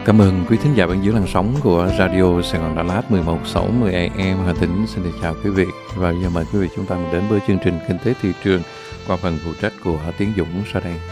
Cảm ơn quý thính giả bên dưới làn sóng của Radio Sài Gòn Đà Lạt 1160 AM. Hà Tĩnh xin được chào quý vị. Và giờ mời quý vị chúng ta đến với chương trình Kinh tế thị trường qua phần phụ trách của Tiến Dũng sau đây.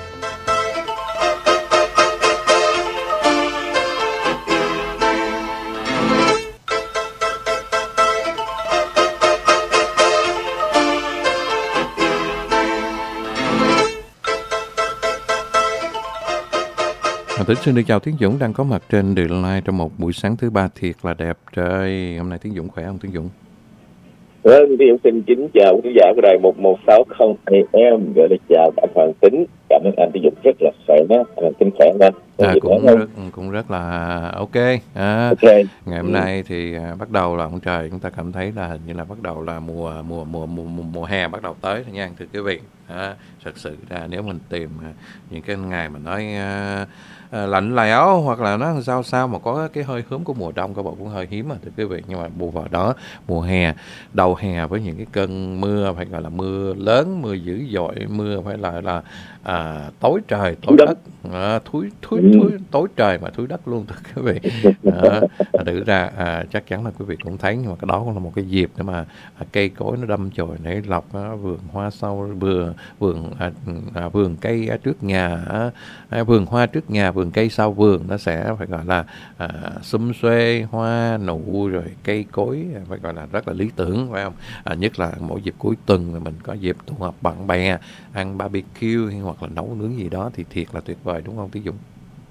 Tĩnh xin được chào Tiến Dũng đang có mặt trên Địa Live trong một buổi sáng thứ ba thiệt là đẹp trời. Hôm nay Tiến Dũng khỏe không Tiến Dũng? Vâng, Tiến Dũng xin kính chào quý khán giả của đài 1160 AM, gửi lời chào anh Hoàng Tính. Cảm ơn anh Tiến Dũng rất là khỏe nhé. Anh Tính khỏe không anh? Cũng rất là ok. Ngày hôm nay thì bắt đầu là ông trời chúng ta cảm thấy là như là bắt đầu là mùa hè bắt đầu tới thôi nha thưa quý vị. Thật sự là nếu mình tìm những cái ngày mà nói lạnh lẽo hoặc là nó sao mà có cái hơi hướng của mùa đông, các bạn cũng hơi hiếm mà thưa quý vị. Nhưng mà bù vào đó mùa hè, đầu hè với những cái cơn mưa phải gọi là mưa lớn, mưa dữ dội, mưa phải là tối trời tối đất, tối trời mà thúi đất luôn thưa quý vị. Thực ra chắc chắn là quý vị cũng thấy, nhưng mà cái đó cũng là một cái dịp để mà cây cối nó đâm chồi nảy lọc, vườn hoa sau vườn cây trước nhà, vườn hoa trước nhà, vườn cây sau vườn nó sẽ phải gọi là xum xuê, hoa nụ rồi cây cối phải gọi là rất là lý tưởng, phải không? Nhất là mỗi dịp cuối tuần mình có dịp tụ họp bạn bè ăn barbecue hay hoặc là nấu nướng gì đó thì thiệt là tuyệt vời, đúng không Tiến Dũng?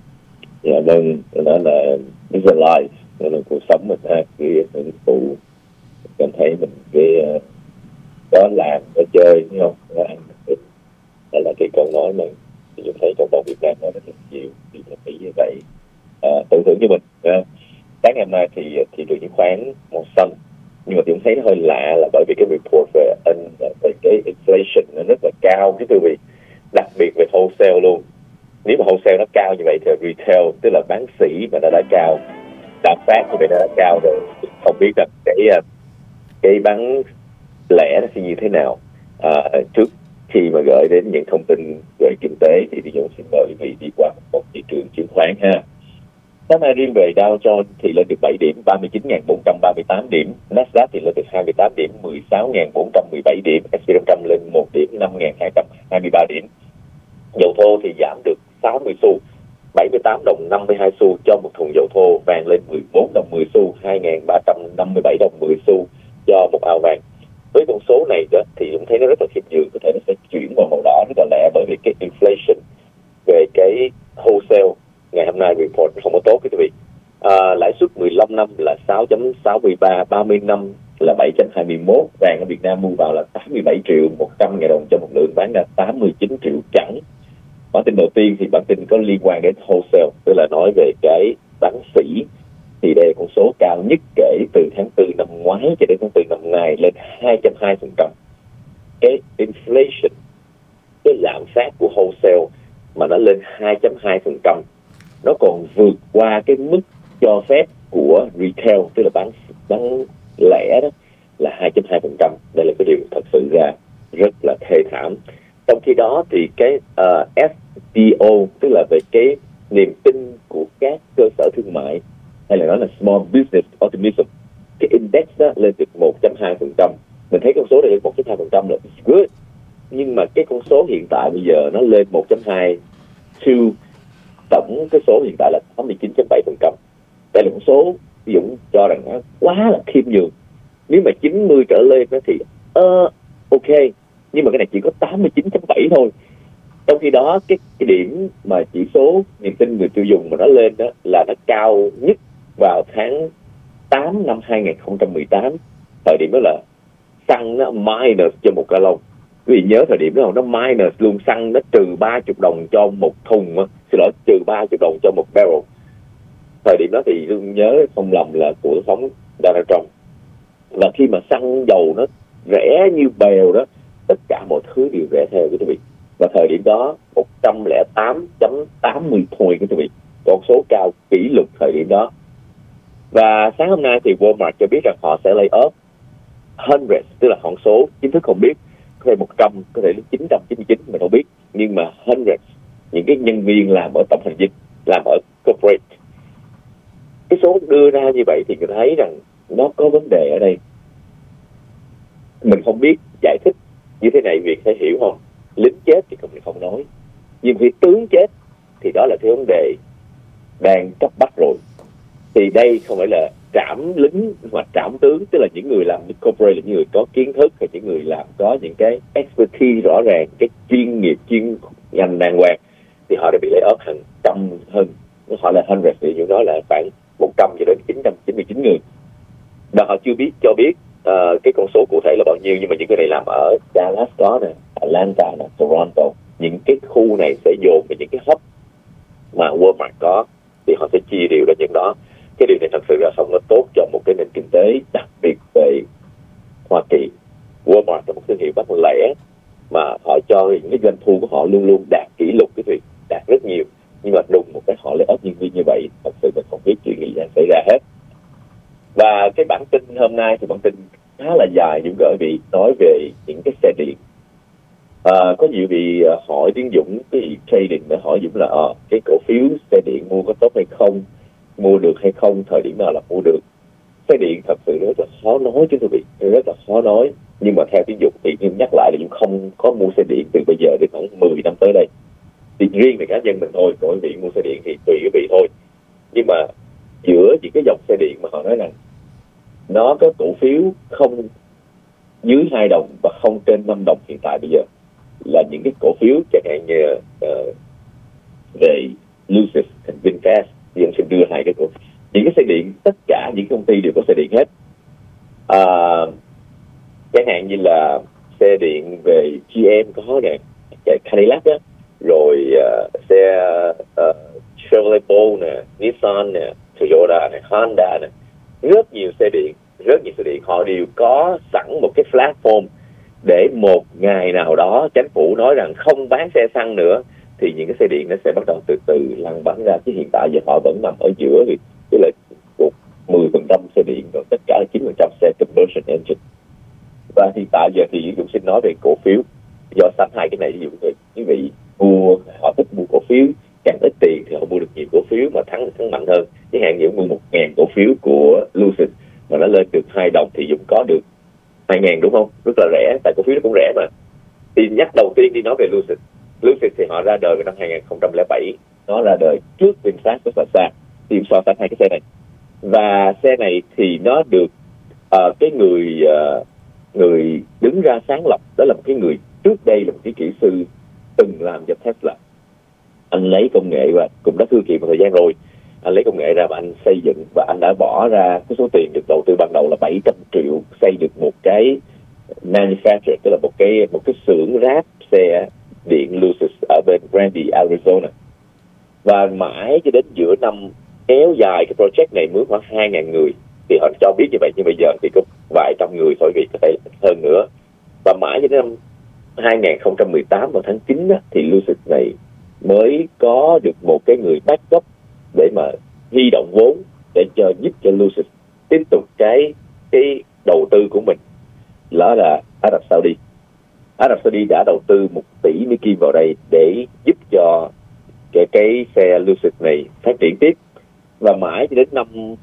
Dạ vâng, đó là visualize, đó là cuộc sống mình ha, cái hưởng thụ, cảm thấy mình cái có làm có chơi, đúng không? Có ăn đó là cái câu nói mà chúng thấy cộng đồng Việt Nam nó rất là nhiều, thì nó nghĩ như vậy tự thưởng cho mình. Sáng ngày hôm nay thì thị trường chứng khoán màu xanh, nhưng mà tôi thấy nó hơi lạ là bởi vì cái report về cái inflation nó rất là cao cái quý vị, đặc biệt về wholesale luôn. Nếu mà wholesale nó cao như vậy thì retail, tức là bán sỉ mà nó đã cao, đã phát như vậy nó đã cao rồi, không biết là cái bán lẻ nó sẽ như thế nào. Trước khi mà gửi đến những thông tin về kinh tế thì tôi xin mời quý vị đi qua một thị trường chứng khoán ha. Sáng nay riêng về Dow Jones thì lên được 7 điểm, 39.438 điểm. Nasdaq thì lên được 28 điểm, 16.417 điểm. S&P 500 lên 1 điểm, 5.223 điểm. Dầu thô thì giảm được 60 xu, 78 đồng 52 xu cho một thùng dầu thô. Vàng lên 14 đồng 10 xu, 2.357 đồng 10 xu cho một ao vàng. Với con số này đó thì chúng thấy nó rất là khiêm nhường, có thể nó sẽ chuyển vào màu đỏ rất là lẹ, bởi vì cái inflation về cái wholesale ngày hôm nay report không có tốt quý vị. Lãi suất 15 năm là 6.63, 30 năm là 721. Vàng ở Việt Nam mua vào là 87 triệu 100 ngàn đồng cho một lượng, bán ra 89 triệu chẵn. Bản tin đầu tiên thì bản tin có liên quan đến wholesale, tức là nói về cái bán sỉ, thì đây là con số cao nhất kể từ tháng 4 năm ngoái cho đến tháng 4 năm nay, lên 220%. Cái inflation, cái lạm phát của wholesale mà nó lên 220%, nó còn vượt qua cái mức cho phép của retail, tức là bán lẻ đó, là 2.2%. Đây là cái điều thật sự ra rất là thê thảm. Trong khi đó thì cái SDO, tức là về cái niềm tin của các cơ sở thương mại, hay là nói là Small Business Optimism, cái index đó lên được 1.2%. Mình thấy con số này lên 1.2% là good, nhưng mà cái con số hiện tại bây giờ nó lên 1.2 to tổng cái số hiện tại là 89.7%. Đây là con số ví dụ cho rằng nó quá là khiêm nhường. Nếu mà 90 trở lên đó thì ok, nhưng mà cái này chỉ có 89.7 thôi. Trong khi đó cái điểm mà chỉ số niềm tin người tiêu dùng mà nó lên đó là nó cao nhất vào tháng 8 năm 2018. Thời điểm đó là xăng nó minus cho một gallon. Quý vị nhớ thời điểm đó nó minus luôn, xăng nó trừ 30 đồng cho một thùng, xin lỗi, trừ 30 đồng cho một barrel. Thời điểm đó thì tôi nhớ không lầm là của tổng thống Donald Trump. Và khi mà xăng dầu nó rẻ như bèo đó, tất cả mọi thứ đều rẻ theo quý vị. Và thời điểm đó 108.80 point quý vị, con số cao kỷ lục thời điểm đó. Và sáng hôm nay thì Walmart cho biết rằng họ sẽ lay off 100, tức là con số chính thức không biết, có thể 100, có thể đến 999, mình không biết, nhưng mà 100 những cái nhân viên làm ở tổng hành dinh, làm ở corporate. đưa ra như vậy thì mình thấy rằng nó có vấn đề ở đây. Mình không biết giải thích như thế này, Việt phải hiểu không? Lính chết thì không nói, nhưng khi tướng chết thì đó là cái vấn đề đang cấp bách rồi. Thì đây không phải là trảm lính hoặc trảm tướng, tức là những người làm corporate là những người có kiến thức, hay những người làm có những cái expertise rõ ràng, cái chuyên nghiệp chuyên ngành đàng hoàng, thì họ đã bị lay off họ là 100, thì như nói là khoảng 100 cho đến 999 người. Và họ chưa cho biết cái con số cụ thể là bao nhiêu, nhưng mà những người này làm ở Dallas có nè, Atlanta nè, Toronto, những cái khu này sẽ dồn về những cái hub mà Walmart có, thì họ sẽ chia đều ra những đó. Cái điều này thật sự là không có tốt cho một cái nền kinh tế, đặc biệt về Hoa Kỳ. Walmart là một thương hiệu bán lẻ mà họ cho những cái doanh thu của họ luôn luôn đạt kỷ lục, cái việc đạt rất nhiều, nhưng mà đùng một cái họ lay off nhân viên như vậy, thật sự mình không biết chuyện gì đang xảy ra hết. Và cái bản tin hôm nay thì bản tin khá là dài, những gợi vị nói về những cái xe điện. Có nhiều vị hỏi Tiến Dũng, cái trading để hỏi Dũng là cái cổ phiếu xe điện mua có tốt hay không, mua được hay không, thời điểm nào là mua được. Xe điện thật sự rất là khó nói chứ thưa vị, rất là khó nói. Nhưng mà theo Tiến Dũng thì nhắc lại là Dũng không có mua xe điện từ bây giờ đến khoảng 10 năm tới đây. Thì riêng về cá nhân mình thôi, còn quý vị mua xe điện thì tùy quý vị thôi. Nhưng mà giữa những cái dòng xe điện mà họ nói rằng nó có cổ phiếu không dưới 2 đồng và không trên 5 đồng hiện tại bây giờ, là những cái cổ phiếu chẳng hạn như về Lucid, VinFast, thì ông sẽ đưa hai cái cổ phiếu. Những cái xe điện, tất cả những công ty đều có xe điện hết. Chẳng hạn như là xe điện về GM có nè, Cadillac á, rồi xe Chevrolet Bolt nè, Nissan nè, Toyota nè, Honda nè, rất nhiều xe điện. Họ đều có sẵn một cái platform để một ngày nào đó chính phủ nói rằng không bán xe xăng nữa, thì những cái xe điện nó sẽ bắt đầu từ từ lăn bánh ra. Chứ hiện tại giờ họ vẫn nằm ở giữa, thì tức là 10% xe điện, rồi tất cả là 9% xe combustion engine. Và hiện tại giờ thì Dũng xin nói về cổ phiếu, do sanh hai cái này. Ví dụ như quý vị mua, họ thích mua cổ phiếu, càng ít tiền thì họ mua được nhiều cổ phiếu mà thắng mạnh hơn. Chẳng hạn như mua 1.000 cổ phiếu của Lucid mà nó lên được 2 đồng thì Dũng có được 2.000, đúng không? Rất là rẻ, tại cổ phiếu nó cũng rẻ mà. Thì nhắc đầu tiên đi nói về Lucid. Lucid thì họ ra đời vào năm 2007, nó ra đời trước VinFast rất là xa. Thì so sánh hai cái xe này, và xe này thì nó được cái người đứng ra sáng lập, đó là một cái người trước đây là một cái kỹ sư từng làm cho Tesla. Anh lấy công nghệ và cũng đã thử nghiệm một thời gian rồi, anh lấy công nghệ ra và anh xây dựng, và anh đã bỏ ra cái số tiền được đầu tư ban đầu là 700 triệu xây được một cái manufacturer, tức là một cái xưởng ráp xe điện Lucid ở bên Grande, Arizona. Và mãi cho đến giữa năm kéo dài cái project này mướn khoảng 2.000 người, thì họ cho biết như vậy, nhưng bây giờ thì có vài trăm người thôi, vì có thể hơn nữa. Và mãi cho đến năm 2018 vào tháng 9 á, thì Lucid này mới có được một cái người backup để mà huy động vốn để giúp cho Lucid tiếp tục cái đầu tư của mình, đó là Ả Rập Saudi. Ả Rập Saudi đã đầu tư 1 tỷ Mỹ Kim vào đây để giúp cho cái xe Lucid này phát triển tiếp. Và mãi cho đến năm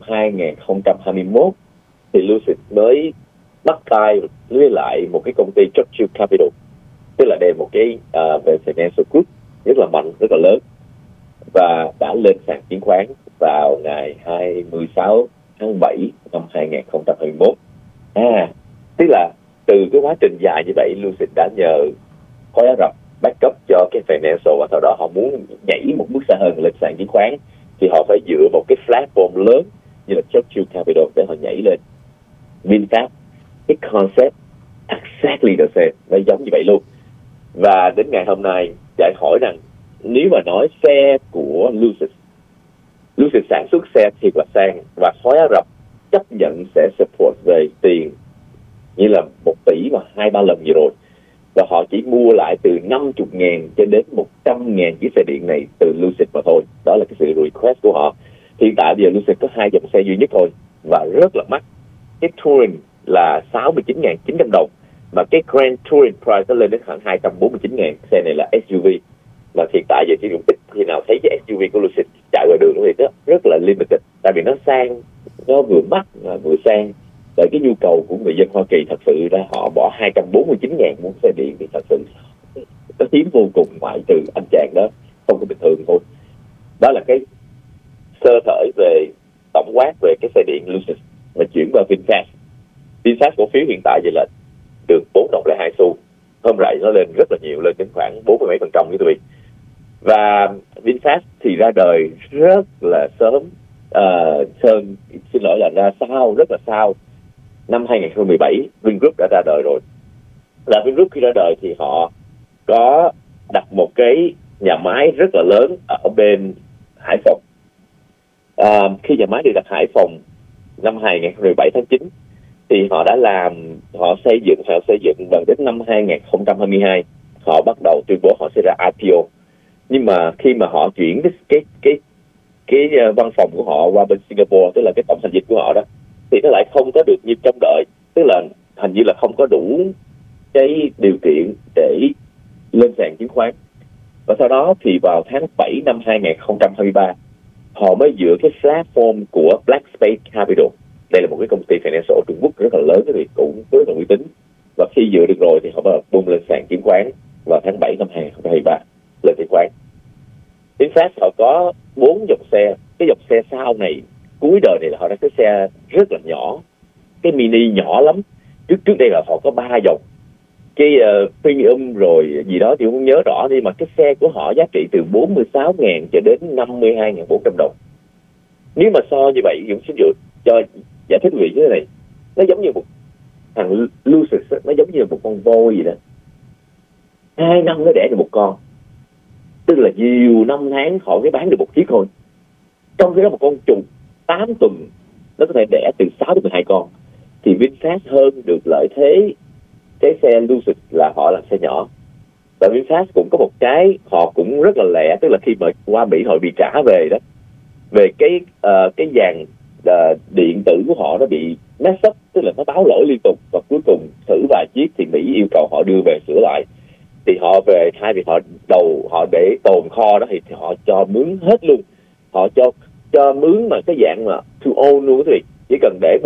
2021 thì Lucid mới bắt tay với lại một cái công ty Structure Capital, tức là đây một cái về financial group rất là mạnh, rất là lớn, và đã lên sàn chứng khoán vào ngày 26 tháng 7 năm 2021. Tức là từ cái quá trình dài như vậy, Lucid đã nhờ khối Ả Rập backup cho cái financial, và sau đó họ muốn nhảy một bước xa hơn lên sàn chứng khoán thì họ phải dựa vào cái platform lớn như là Structure Capital để họ nhảy lên. VinFast, cái concept exactly the same, nó giống như vậy luôn. Và đến ngày hôm nay giải hỏi rằng nếu mà nói xe của Lucid sản xuất xe thiệt là sang, và khối Ả Rập chấp nhận sẽ support về tiền như là 1 tỷ và 2-3 lần gì rồi, và họ chỉ mua lại từ 50.000 cho đến 100.000 chiếc xe điện này từ Lucid mà thôi. Đó là cái sự request của họ. Hiện tại bây giờ Lucid có 2 dòng xe duy nhất thôi và rất là mắc. Cái Touring là 69.900 đồng, mà cái Grand Touring price nó lên đến khoảng 249.000. Xe này là SUV, mà hiện tại giờ chỉ dùng ít khi nào thấy cái SUV của Lucid chạy ngoài đường thì đó rất là limited, tại vì nó sang nó vừa mắc vừa sang. Tại cái nhu cầu của người dân Hoa Kỳ thật sự ra họ bỏ 249.000 mua xe điện thì thật sự nó hiếm vô cùng, ngoại trừ anh chàng đó không có bình thường thôi. Đó là cái sơ thởi về tổng quát về cái xe điện Lucid. Mà chuyển vào VinFast. VinFast cổ phiếu hiện tại vậy là được 4 đồng lại 2 xu. Hôm rày nó lên rất là nhiều, lên đến khoảng 40 mấy % như tụi. Và VinFast thì ra đời rất là sớm. Sơn xin lỗi là ra sau, rất là sau. Năm 2017 Vingroup đã ra đời rồi. Là Vingroup khi ra đời thì họ có đặt một cái nhà máy rất là lớn ở bên Hải Phòng. Khi nhà máy được đặt Hải Phòng năm 2017 tháng 9 thì họ đã họ xây dựng và đến năm 2022 họ bắt đầu tuyên bố họ sẽ ra IPO. Nhưng mà khi mà họ chuyển cái văn phòng của họ qua bên Singapore, tức là cái tổng hành dinh của họ đó, thì nó lại không có được như trông đợi, tức là hình như là không có đủ cái điều kiện để lên sàn chứng khoán. Và sau đó thì vào tháng 7 năm 2023 họ mới dựa cái platform của Black Space Capital. Đây là một cái công ty financial ở Trung Quốc rất là lớn, thì cũng rất là uy tín. Và khi dựa được rồi thì họ bắt bung lên sàn chứng khoán vào tháng 7 năm 2023 lên chứng khoán. VinFast họ có 4 dòng xe. Cái dòng xe sau này, cuối đời này là họ đã có xe rất là nhỏ, cái mini nhỏ lắm. Trước đây là họ có 3 dòng. Cái premium rồi gì đó thì không nhớ rõ, nhưng mà cái xe của họ giá trị từ 46.000 cho đến 52.400 đồng. Nếu mà so như vậy, Dũng xin cho giải thích vị như thế này, nó giống như một thằng Lucid, nó giống như một con voi gì đó. 2 năm nó đẻ được một con, tức là nhiều năm tháng họ mới bán được một chiếc thôi. Trong khi đó một con trùng 8 tuần nó có thể đẻ từ 6 đến 12 con. Thì VinFast hơn được lợi thế cái xe Lucid là họ là xe nhỏ. Và VinFast cũng có một cái họ cũng rất là lẹ, tức là khi mà qua Mỹ họ bị trả về đó, về cái dàn điện tử của họ nó bị mess up, tức là nó báo lỗi liên tục, và cuối cùng thử vài chiếc thì Mỹ yêu cầu họ đưa về sửa lại. Thì họ về, thay vì họ để tồn kho đó thì họ cho mướn hết luôn. Họ cho mướn mà cái dạng mà to own luôn, thì chỉ cần để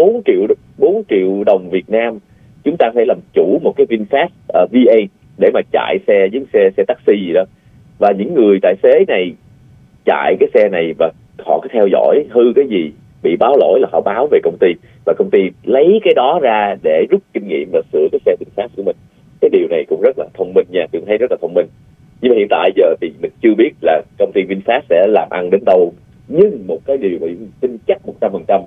4 triệu đồng Việt Nam, chúng ta phải làm chủ một cái VinFast V8 để mà chạy xe giống xe taxi gì đó. Và những người tài xế này chạy cái xe này và họ cứ theo dõi, hư cái gì, bị báo lỗi là họ báo về công ty, và công ty lấy cái đó ra để rút kinh nghiệm và sửa cái xe VinFast của mình. Cái điều này cũng rất là thông minh nha, tôi thấy rất là thông minh. Nhưng mà hiện tại giờ thì mình chưa biết là công ty VinFast sẽ làm ăn đến đâu. Nhưng một cái điều mà tin chắc 100%,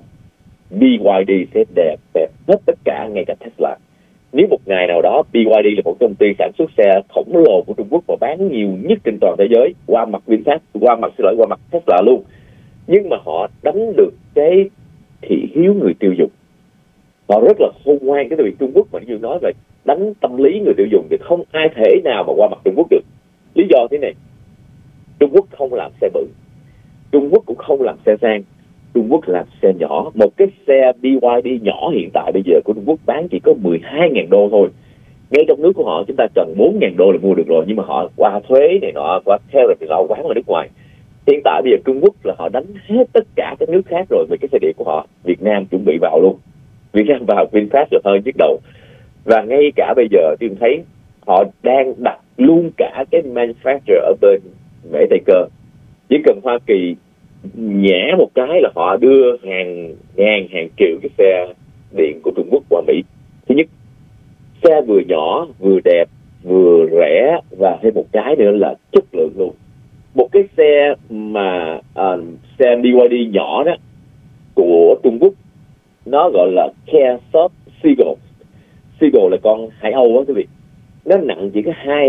BYD sẽ đẹp hết tất cả, ngay cả Tesla. Nếu một ngày nào đó BYD là một công ty sản xuất xe khổng lồ của Trung Quốc và bán nhiều nhất trên toàn thế giới, qua mặt VinFast, qua mặt Tesla luôn, nhưng mà họ đánh được cái thị hiếu người tiêu dùng. Họ rất là khôn ngoan. Cái việc Trung Quốc mà như nói về đánh tâm lý người tiêu dùng thì không ai thể nào mà qua mặt Trung Quốc được. Lý do thế này: Trung Quốc không làm xe bự, Trung Quốc cũng không làm xe sang, Trung Quốc làm xe nhỏ. Một cái xe BYD nhỏ hiện tại bây giờ của Trung Quốc bán chỉ có 12.000 đô thôi. Ngay trong nước của họ chúng ta cần 4.000 đô là mua được rồi, nhưng mà họ qua thuế này nọ, qua theo thì họ quán ở nước ngoài. Hiện tại bây giờ Trung Quốc là họ đánh hết tất cả các nước khác rồi về cái xe điện của họ. Việt Nam chuẩn bị vào luôn. Việt Nam vào VinFast là hơi nhức đầu. Và ngay cả bây giờ tôi thấy họ đang đặt luôn cả cái manufacturer ở bên Mễ Tây Cơ. Chỉ cần Hoa Kỳ nhẽ một cái là họ đưa hàng triệu cái xe điện của Trung Quốc qua Mỹ. Thứ nhất, xe vừa nhỏ, vừa đẹp, vừa rẻ, và thêm một cái nữa là chất lượng luôn. Một cái xe mà xe BYD nhỏ đó của Trung Quốc, nó gọi là Care Seagull. Seagull là con hải âu đó quý vị. Nó nặng chỉ có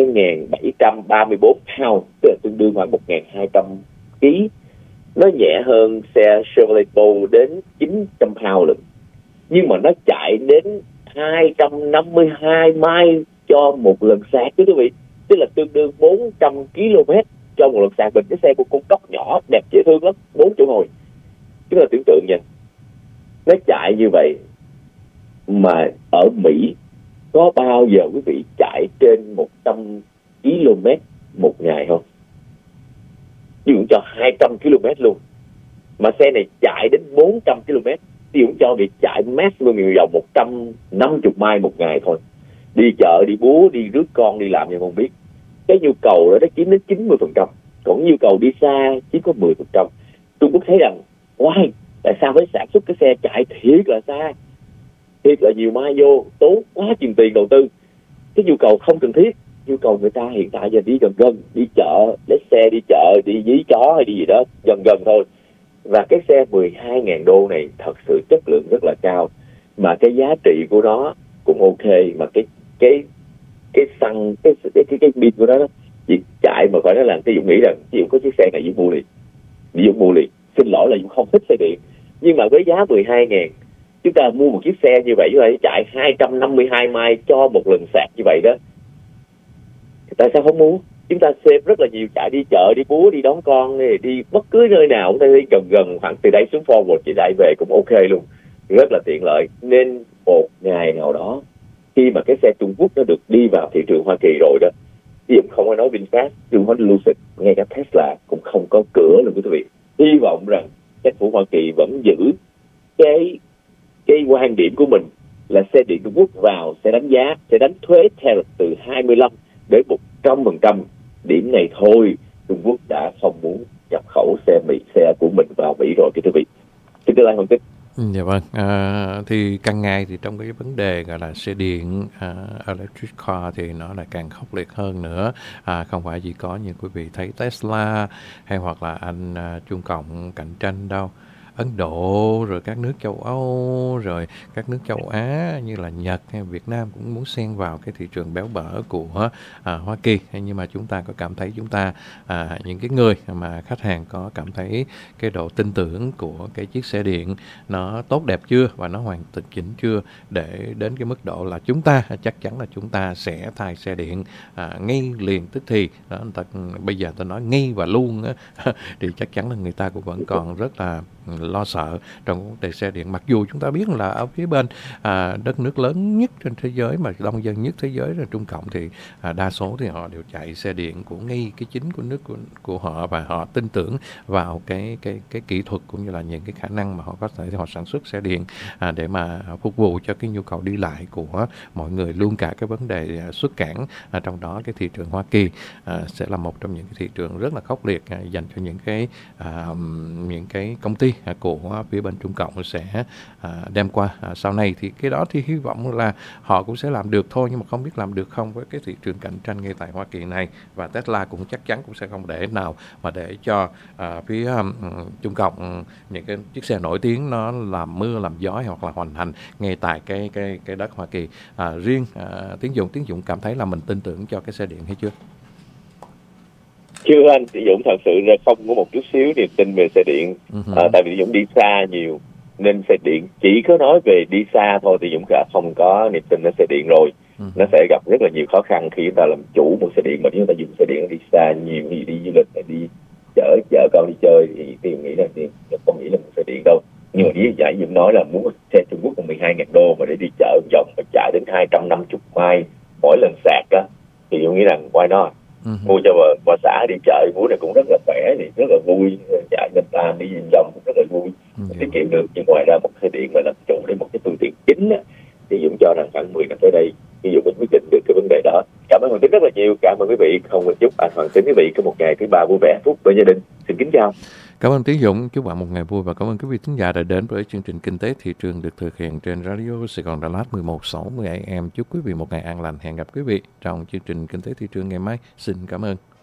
2.734 pound, tức là tương đương khoảng 1.200 kg. Nó nhẹ hơn xe Chevrolet Bolt đến 900 pound lận. Nhưng mà nó chạy đến 252 mile cho một lần sạc đó quý vị. Tức là tương đương 400 km cho một lần sạc. Mình cái xe của con cóc nhỏ đẹp dễ thương lắm, 4 chỗ ngồi. Chúng ta tưởng tượng nha, nó chạy như vậy mà ở Mỹ có bao giờ quý vị chạy trên 100 km một ngày không? Ví dụ cho 200 km luôn. Mà xe này chạy đến 400 km. Ví dụ cho việc chạy maximum nhiều vòng 150 mile một ngày thôi, đi chợ, đi búa, đi rước con, đi làm gì không biết. Cái nhu cầu đó nó chiếm đến 90%, còn nhu cầu đi xa chỉ có 10%. Trung Quốc thấy rằng why, tại sao phải sản xuất cái xe chạy thiệt là xa, thiệt là nhiều mai vô, tốn quá chừng tiền đầu tư, cái nhu cầu không cần thiết. Nhu cầu người ta hiện tại giờ đi gần gần, đi chợ, lấy xe đi chợ, đi dí chó hay đi gì đó gần gần thôi. Và cái xe 12.000 đô này thật sự chất lượng rất là cao, mà cái giá trị của nó cũng ok, mà cái xăng, cái pin của nó chỉ chạy mà phải nói là cái Dũng nghĩ rằng ví dụ có chiếc xe này Dũng mua liền. Xin lỗi là Dũng không thích xe điện, nhưng mà với giá 12.000 chúng ta mua một chiếc xe như vậy, chúng ta chạy 252 mai cho một lần sạc như vậy đó, tại sao không mua? Chúng ta xem rất là nhiều, chạy đi chợ, đi búa, đi đón con, đi bất cứ nơi nào chúng ta đi gần gần, khoảng từ đây xuống Forward chỉ đại về cũng ok luôn, rất là tiện lợi. Nên một ngày nào đó khi mà cái xe Trung Quốc nó được đi vào thị trường Hoa Kỳ rồi đó, ví dụ không có nói VinFast, không có Lucid, ngay cả Tesla cũng không có cửa luôn quý vị. Hy vọng rằng chính phủ Hoa Kỳ vẫn giữ cái quan điểm của mình là xe điện Trung Quốc vào sẽ đánh thuế tariff từ 25 đến 100%. Điểm này thôi, Trung Quốc đã không muốn nhập khẩu xe của mình vào Mỹ rồi quý vị. Xin thưa anh phân tích. Dạ vâng, thì càng ngày thì trong cái vấn đề gọi là xe điện, electric car thì nó lại càng khốc liệt hơn nữa. Không phải chỉ có như quý vị thấy Tesla hay hoặc là anh Trung Cộng cạnh tranh đâu. Ấn Độ, rồi các nước châu Âu, rồi các nước châu Á như là Nhật hay Việt Nam cũng muốn xen vào cái thị trường béo bở của Hoa Kỳ. Nhưng mà chúng ta có cảm thấy những cái người mà khách hàng có cảm thấy cái độ tin tưởng của cái chiếc xe điện nó tốt đẹp chưa và nó hoàn chỉnh chưa, để đến cái mức độ là chúng ta chắc chắn là chúng ta sẽ thay xe điện ngay liền tức thì đó. Bây giờ tôi nói ngay và luôn á, thì chắc chắn là người ta cũng vẫn còn rất là lo sợ trong vấn đề xe điện, mặc dù chúng ta biết là ở phía bên đất nước lớn nhất trên thế giới mà đông dân nhất thế giới là Trung Cộng thì đa số thì họ đều chạy xe điện của ngay cái chính của nước của họ, và họ tin tưởng vào cái kỹ thuật cũng như là những cái khả năng mà họ có thể họ sản xuất xe điện để mà phục vụ cho cái nhu cầu đi lại của mọi người, luôn cả cái vấn đề xuất cảng. Trong đó cái thị trường Hoa Kỳ sẽ là một trong những cái thị trường rất là khốc liệt dành cho những cái công ty của phía bên Trung Cộng sẽ đem qua. Sau này thì cái đó thì hy vọng là họ cũng sẽ làm được thôi, nhưng mà không biết làm được không với cái thị trường cạnh tranh ngay tại Hoa Kỳ này. Và Tesla cũng chắc chắn cũng sẽ không để nào mà để cho phía Trung Cộng những cái chiếc xe nổi tiếng nó làm mưa làm gió hoặc là hoành hành ngay tại cái đất Hoa Kỳ. Riêng Tiến Dũng cảm thấy là mình tin tưởng cho cái xe điện hay chưa? Chưa anh, Dũng thật sự là không có một chút xíu niềm tin về xe điện. Tại vì Dũng đi xa nhiều nên xe điện chỉ có nói về đi xa thôi thì Dũng cả không có niềm tin ở xe điện rồi. Nó sẽ gặp rất là nhiều khó khăn khi chúng ta làm chủ một xe điện, mà nếu chúng ta dùng xe điện đi xa nhiều, như đi du lịch, đi chở con đi chơi thì Dũng nghĩ là không nghĩ là một xe điện đâu. Nhưng mà nếu giải Dũng nói là muốn xe Trung Quốc 12.000 đô mà để đi chợ vòng mà chạy đến 250 mai mỗi lần sạc á, thì Dũng nghĩ rằng why not? Mua cho bà xã đi chợ búa này cũng rất là khỏe, thì rất là vui, chạy lên ta đi vòng cũng rất là vui, tiết kiệm được. Nhưng ngoài ra một xe điện mà làm chủ để một cái phương tiện chính á, thì Dũng cho rằng khoảng 10 năm tới đây ví dụ mình quyết định được cái vấn đề đó. Cảm ơn Hoàng Tín rất là nhiều, cảm ơn quý vị. Không quên chúc anh Hoàng Tín quý vị có một ngày thứ ba vui vẻ phúc bên gia đình. Xin kính chào. Cảm ơn Tiến Dũng, chúc bạn một ngày vui, và cảm ơn quý vị thính giả đã đến với chương trình Kinh tế Thị trường được thực hiện trên Radio Sài Gòn Đà Lạt 1160 AM. Chúc quý vị một ngày an lành. Hẹn gặp quý vị trong chương trình Kinh tế Thị trường ngày mai. Xin cảm ơn.